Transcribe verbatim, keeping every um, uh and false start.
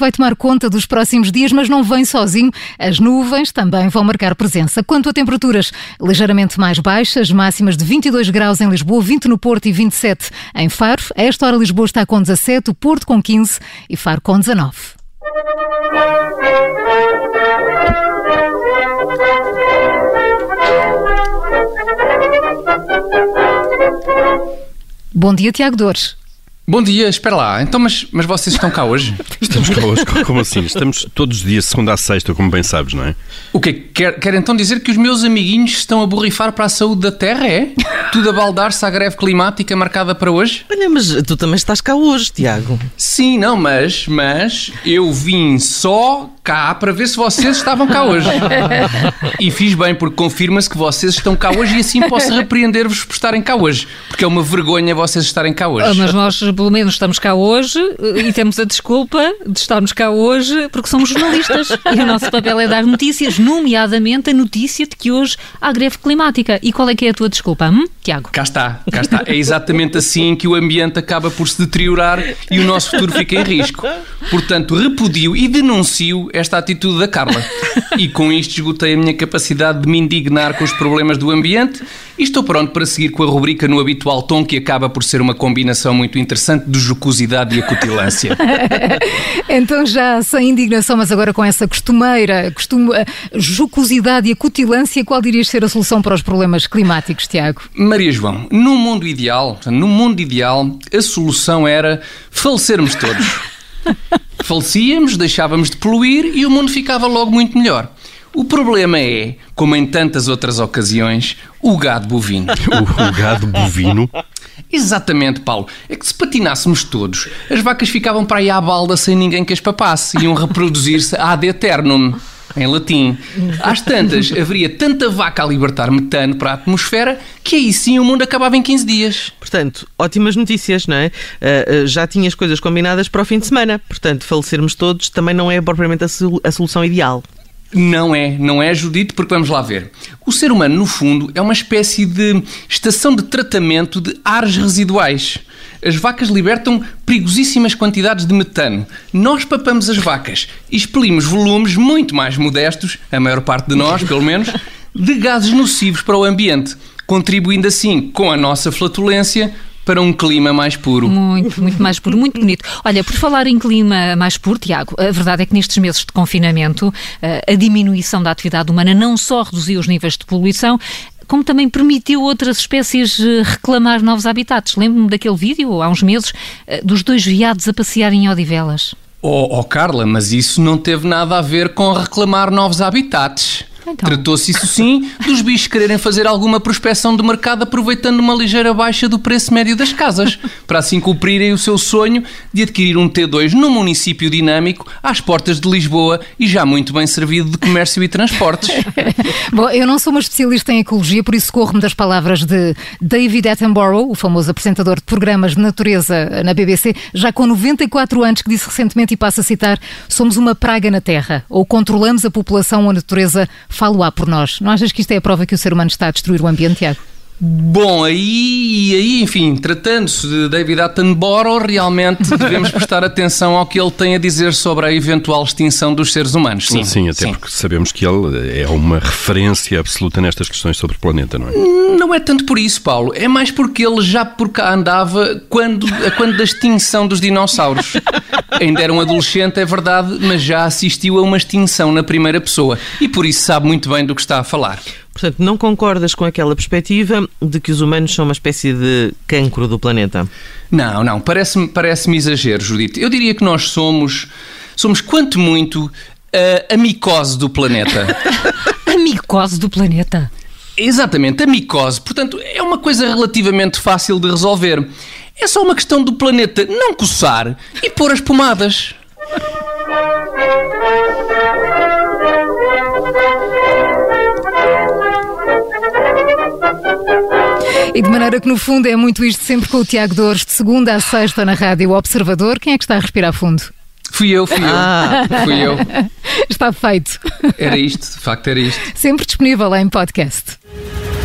vai tomar conta dos próximos dias, mas não vem sozinho. As nuvens também vão marcar presença. Quanto a temperaturas, ligeiramente mais baixas, máximas de vinte e dois graus em Lisboa, vinte no Porto e vinte e sete em Faro. A esta hora Lisboa está com dezassete, o Porto com quinze e Faro com dezanove. Bom dia, Tiago Dores. Bom dia, espera lá, então, mas, mas vocês estão cá hoje? Estamos cá hoje, como assim? Estamos todos os dias, segunda a sexta, como bem sabes, não é? O quê? Quer, quer então dizer que os meus amiguinhos estão a borrifar para a saúde da Terra, é? Tudo a baldar-se à greve climática marcada para hoje? Olha, mas tu também estás cá hoje, Tiago. Sim, não, mas, mas eu vim só cá para ver se vocês estavam cá hoje. E fiz bem, porque confirma-se que vocês estão cá hoje e assim posso repreender-vos por estarem cá hoje, porque é uma vergonha vocês estarem cá hoje. Ah, mas nós, pelo menos, estamos cá hoje e temos a desculpa de estarmos cá hoje porque somos jornalistas e o nosso papel é dar notícias, nomeadamente a notícia de que hoje há greve climática. E qual é que é a tua desculpa, hum, Tiago? Cá está, cá está. É exatamente assim que o ambiente acaba por se deteriorar e o nosso futuro fica em risco. Portanto, repudio e denuncio esta atitude da Carla. E com isto esgotei a minha capacidade de me indignar com os problemas do ambiente e estou pronto para seguir com a rubrica no habitual tom, que acaba por ser uma combinação muito interessante de jocosidade e acutilância. Então já sem indignação, mas agora com essa costumeira costume, jocosidade e acutilância, qual dirias ser a solução para os problemas climáticos, Tiago? Maria João, no mundo ideal, no mundo ideal, a solução era falecermos todos. Falecíamos, deixávamos de poluir e o mundo ficava logo muito melhor. O problema é, como em tantas outras ocasiões, o gado bovino. O, o gado bovino? Exatamente, Paulo. É que se patinássemos todos, as vacas ficavam para aí à balda sem ninguém que as papasse. Iam reproduzir-se ad aeternum, em latim. Às tantas, haveria tanta vaca a libertar metano para a atmosfera que aí sim o mundo acabava em quinze dias. Portanto, ótimas notícias, não é? Uh, uh, já tinhas coisas combinadas para o fim de semana. Portanto, falecermos todos também não é propriamente a, sol- a solução ideal. Não é, não é, Judite, porque vamos lá ver. O ser humano, no fundo, é uma espécie de estação de tratamento de ares residuais. As vacas libertam perigosíssimas quantidades de metano. Nós papamos as vacas e expelimos volumes muito mais modestos, a maior parte de nós, pelo menos, de gases nocivos para o ambiente, contribuindo assim com a nossa flatulência para um clima mais puro. Muito, muito mais puro, muito bonito. Olha, por falar em clima mais puro, Tiago, a verdade é que nestes meses de confinamento, a diminuição da atividade humana não só reduziu os níveis de poluição, como também permitiu outras espécies reclamar novos habitats. Lembro-me daquele vídeo, há uns meses, dos dois veados a passearem em Odivelas. Oh, oh Carla, mas isso não teve nada a ver com reclamar novos habitats. Então. Tratou-se, isso sim, dos bichos quererem fazer alguma prospecção de mercado aproveitando uma ligeira baixa do preço médio das casas, para assim cumprirem o seu sonho de adquirir um T dois num município dinâmico às portas de Lisboa e já muito bem servido de comércio e transportes. Bom, eu não sou uma especialista em ecologia, por isso corro-me das palavras de David Attenborough, o famoso apresentador de programas de natureza na B B C, já com noventa e quatro anos, que disse recentemente, e passo a citar: somos uma praga na Terra, ou controlamos a população ou a natureza, falo-á por nós. Não achas que isto é a prova que o ser humano está a destruir o ambiente, Tiago? Bom, aí, aí, enfim, tratando-se de David Attenborough, realmente devemos prestar atenção ao que ele tem a dizer sobre a eventual extinção dos seres humanos. Sim, sim, até sim. Porque sabemos que ele é uma referência absoluta nestas questões sobre o planeta, não é? Não é tanto por isso, Paulo. É mais porque ele já por cá andava quando, quando da extinção dos dinossauros. Ainda era um adolescente, é verdade, mas já assistiu a uma extinção na primeira pessoa e por isso sabe muito bem do que está a falar. Portanto, não concordas com aquela perspectiva de que os humanos são uma espécie de cancro do planeta? Não, não, parece-me, parece-me exagero, Judite. Eu diria que nós somos, somos quanto muito, a, a micose do planeta. A micose do planeta? Exatamente, a micose. Portanto, é uma coisa relativamente fácil de resolver. É só uma questão do planeta não coçar e pôr as pomadas. E de maneira que, no fundo, é muito isto sempre com o Tiago Dores, de segunda a sexta na Rádio Observador. Quem é que está a respirar fundo? Fui eu, fui eu. Ah. Fui eu. Está feito. Era isto, de facto era isto. Sempre disponível em podcast.